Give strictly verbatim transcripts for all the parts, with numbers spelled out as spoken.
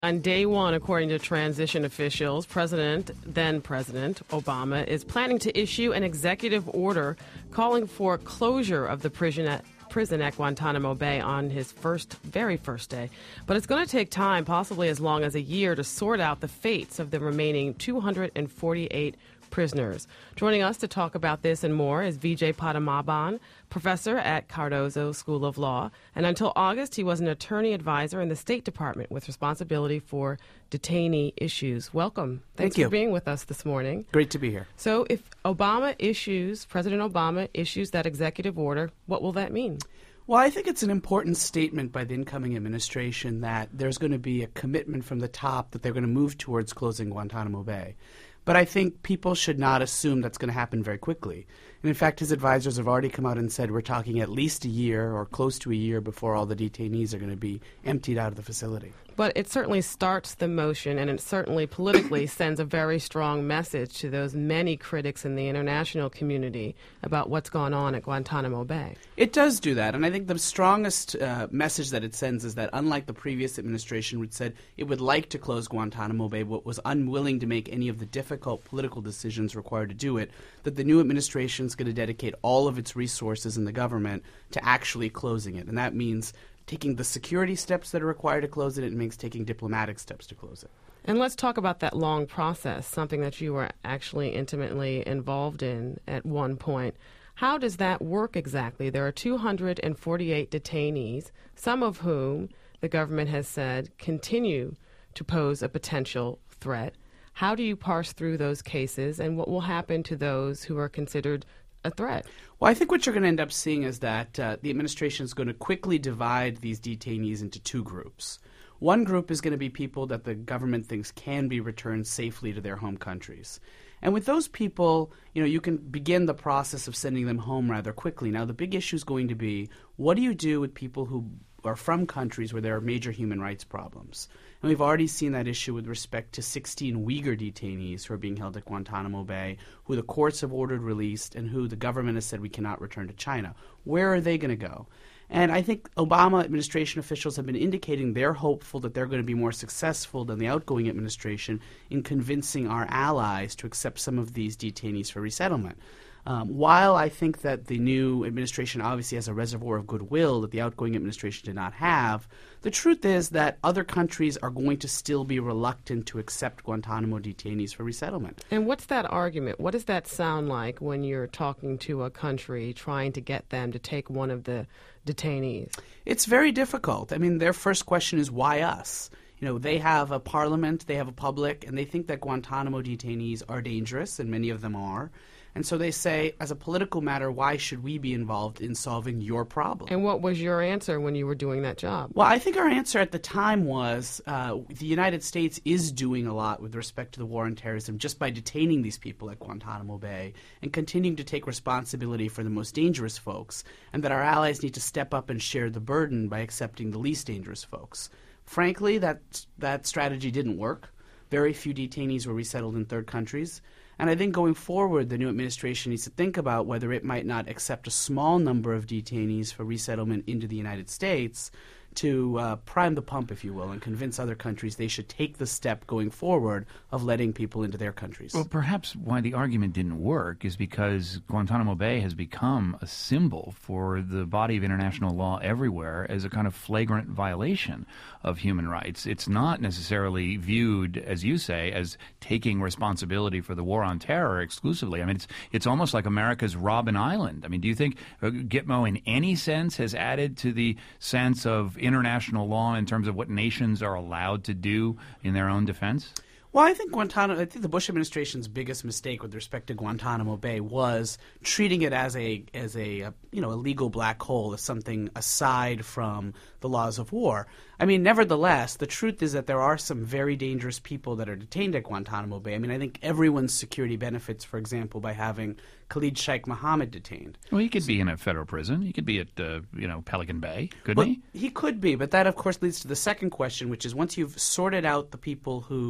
On day one, according to transition officials, President, then President Obama is planning to issue an executive order calling for closure of the prison at, prison at Guantanamo Bay on his first, very first day. But it's going to take time, possibly as long as a year, to sort out the fates of the remaining two hundred forty-eight prisoners. Joining us to talk about this and more is Vijay Padmanabhan, professor at Cardozo School of Law, and until August he was an attorney advisor in the State Department with responsibility for detainee issues. Welcome. Thanks Thank you. for being with us this morning. Great to be here. So if Obama issues, President Obama issues that executive order, what will that mean? Well, I think it's an important statement by the incoming administration that there's going to be a commitment from the top that they're going to move towards closing Guantanamo Bay. But I think people should not assume that's going to happen very quickly. And in fact, his advisors have already come out and said we're talking at least a year or close to a year before all the detainees are going to be emptied out of the facility. But it certainly starts the motion, and it certainly politically sends a very strong message to those many critics in the international community about what's gone on at Guantanamo Bay. It does do that, and I think the strongest uh, message that it sends is that unlike the previous administration, which said it would like to close Guantanamo Bay but was unwilling to make any of the difficult political decisions required to do it, that the new administration is going to dedicate all of its resources in the government to actually closing it. And that means taking the security steps that are required to close it. It means taking diplomatic steps to close it. And let's talk about that long process, something that you were actually intimately involved in at one point. How does that work exactly? There are two hundred forty-eight detainees, some of whom the government has said continue to pose a potential threat. How do you parse through those cases, and what will happen to those who are considered a threat? Well, I think what you're going to end up seeing is that uh, the administration is going to quickly divide these detainees into two groups. One group is going to be people that the government thinks can be returned safely to their home countries. And with those people, you know, you can begin the process of sending them home rather quickly. Now, the big issue is going to be, what do you do with people who are from countries where there are major human rights problems? And we've already seen that issue with respect to sixteen Uyghur detainees who are being held at Guantanamo Bay, who the courts have ordered released and who the government has said we cannot return to China. Where are they going to go? And I think Obama administration officials have been indicating they're hopeful that they're going to be more successful than the outgoing administration in convincing our allies to accept some of these detainees for resettlement. Um, while I think that the new administration obviously has a reservoir of goodwill that the outgoing administration did not have, the truth is that other countries are going to still be reluctant to accept Guantanamo detainees for resettlement. And what's that argument? What does that sound like when you're talking to a country trying to get them to take one of the detainees? It's very difficult. I mean, their first question is, why us? You know, they have a parliament, they have a public, and they think that Guantanamo detainees are dangerous, and many of them are. And so they say, as a political matter, why should we be involved in solving your problem? And what was your answer when you were doing that job? Well, I think our answer at the time was uh, the United States is doing a lot with respect to the war on terrorism just by detaining these people at Guantanamo Bay and continuing to take responsibility for the most dangerous folks, and that our allies need to step up and share the burden by accepting the least dangerous folks. Frankly, that that strategy didn't work. Very few detainees were resettled in third countries. And I think going forward, the new administration needs to think about whether it might not accept a small number of detainees for resettlement into the United States to uh, prime the pump, if you will, and convince other countries they should take the step going forward of letting people into their countries. Well, perhaps why the argument didn't work is because Guantanamo Bay has become a symbol for the body of international law everywhere as a kind of flagrant violation of human rights. It's not necessarily viewed, as you say, as taking responsibility for the war on terror exclusively. I mean, it's it's almost like America's Robben Island. I mean, do you think uh, Gitmo in any sense has added to the sense of international law in terms of what nations are allowed to do in their own defense? Well, I think Guantanamo, I think the Bush administration's biggest mistake with respect to Guantanamo Bay was treating it as a as a, a you know a legal black hole, as something aside from the laws of war. I mean, nevertheless, the truth is that there are some very dangerous people that are detained at Guantanamo Bay. I mean, I think everyone's security benefits, for example, by having Khalid Sheikh Mohammed detained. Well, he could be in a federal prison. He could be at uh, you know Pelican Bay, couldn't well, he? He could be, but that, of course, leads to the second question, which is once you've sorted out the people who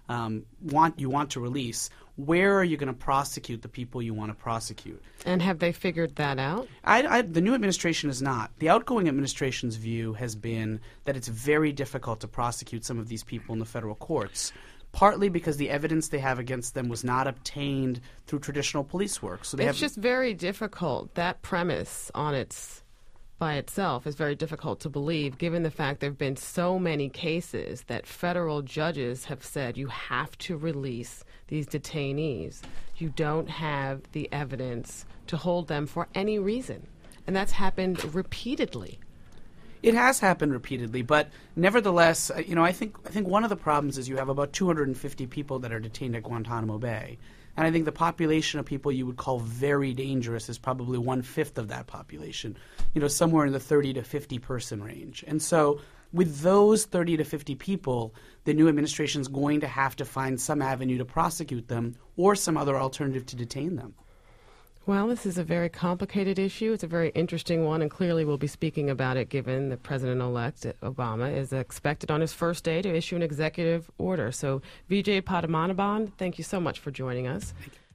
um, want you want to release, where are you going to prosecute the people you want to prosecute? And have they figured that out? I, I, the new administration is not. The outgoing administration's view has been that it's very difficult to prosecute some of these people in the federal courts, partly because the evidence they have against them was not obtained through traditional police work. So they it's have, just very difficult. That premise on its by itself is very difficult to believe, given the fact there have been so many cases that federal judges have said you have to release these detainees. You don't have the evidence to hold them for any reason. And that's happened repeatedly. It has happened repeatedly, but nevertheless, uh, you know, I think I think one of the problems is you have about two hundred fifty people that are detained at Guantanamo Bay. And I think the population of people you would call very dangerous is probably one-fifth of that population, you know, somewhere in the thirty to fifty person range. And so with those thirty to fifty people, the new administration is going to have to find some avenue to prosecute them or some other alternative to detain them. Well, this is a very complicated issue. It's a very interesting one, and clearly we'll be speaking about it given that President-elect Obama is expected on his first day to issue an executive order. So, Vijay Padmanabhan, thank you so much for joining us. Thank you.